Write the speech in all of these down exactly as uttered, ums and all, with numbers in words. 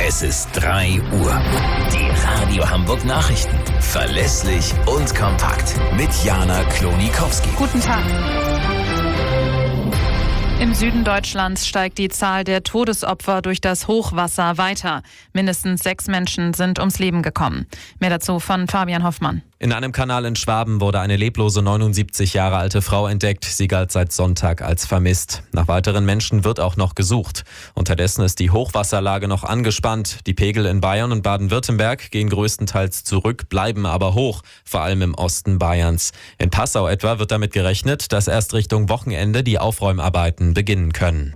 Es ist drei Uhr. Die Radio Hamburg Nachrichten. Verlässlich und kompakt. Mit Jana Klonikowski. Guten Tag. Im Süden Deutschlands steigt die Zahl der Todesopfer durch das Hochwasser weiter. Mindestens sechs Menschen sind ums Leben gekommen. Mehr dazu von Fabian Hoffmann. In einem Kanal in Schwaben wurde eine leblose neunundsiebzig Jahre alte Frau entdeckt. Sie galt seit Sonntag als vermisst. Nach weiteren Menschen wird auch noch gesucht. Unterdessen ist die Hochwasserlage noch angespannt. Die Pegel in Bayern und Baden-Württemberg gehen größtenteils zurück, bleiben aber hoch, vor allem im Osten Bayerns. In Passau etwa wird damit gerechnet, dass erst Richtung Wochenende die Aufräumarbeiten beginnen können.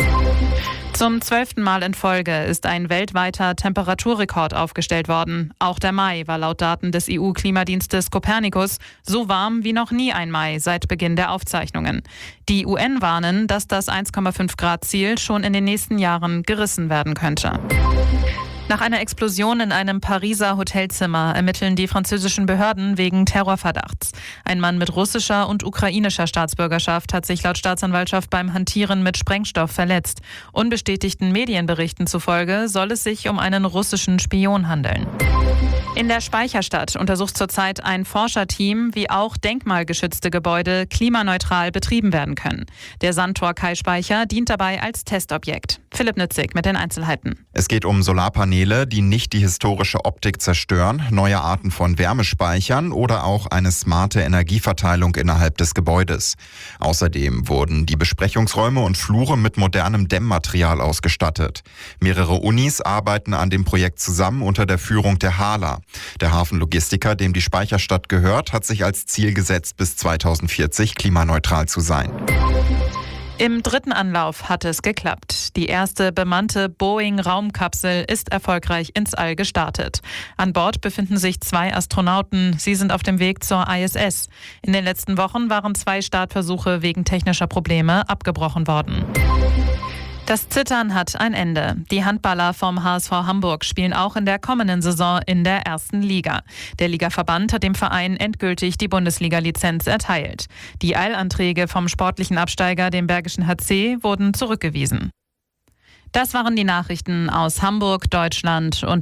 Zum zwölften Mal in Folge ist ein weltweiter Temperaturrekord aufgestellt worden. Auch der Mai war laut Daten des E U-Klimadienstes Copernicus so warm wie noch nie ein Mai seit Beginn der Aufzeichnungen. Die U N warnen, dass das eins Komma fünf Grad Ziel schon in den nächsten Jahren gerissen werden könnte. Nach einer Explosion in einem Pariser Hotelzimmer ermitteln die französischen Behörden wegen Terrorverdachts. Ein Mann mit russischer und ukrainischer Staatsbürgerschaft hat sich laut Staatsanwaltschaft beim Hantieren mit Sprengstoff verletzt. Unbestätigten Medienberichten zufolge soll es sich um einen russischen Spion handeln. In der Speicherstadt untersucht zurzeit ein Forscherteam, wie auch denkmalgeschützte Gebäude klimaneutral betrieben werden können. Der Sandtor-Kai-Speicher dient dabei als Testobjekt. Philipp Nützig mit den Einzelheiten. Es geht um Solarpaneele, die nicht die historische Optik zerstören, neue Arten von Wärmespeichern oder auch eine smarte Energieverteilung innerhalb des Gebäudes. Außerdem wurden die Besprechungsräume und Flure mit modernem Dämmmaterial ausgestattet. Mehrere Unis arbeiten an dem Projekt zusammen unter der Führung der Hala. Der Hafenlogistiker, dem die Speicherstadt gehört, hat sich als Ziel gesetzt, bis zweitausendvierzig klimaneutral zu sein. Im dritten Anlauf hat es geklappt. Die erste bemannte Boeing-Raumkapsel ist erfolgreich ins All gestartet. An Bord befinden sich zwei Astronauten. Sie sind auf dem Weg zur I S S. In den letzten Wochen waren zwei Startversuche wegen technischer Probleme abgebrochen worden. Das Zittern hat ein Ende. Die Handballer vom H S V Hamburg spielen auch in der kommenden Saison in der ersten Liga. Der Ligaverband hat dem Verein endgültig die Bundesliga-Lizenz erteilt. Die Eilanträge vom sportlichen Absteiger, dem Bergischen H C, wurden zurückgewiesen. Das waren die Nachrichten aus Hamburg, Deutschland und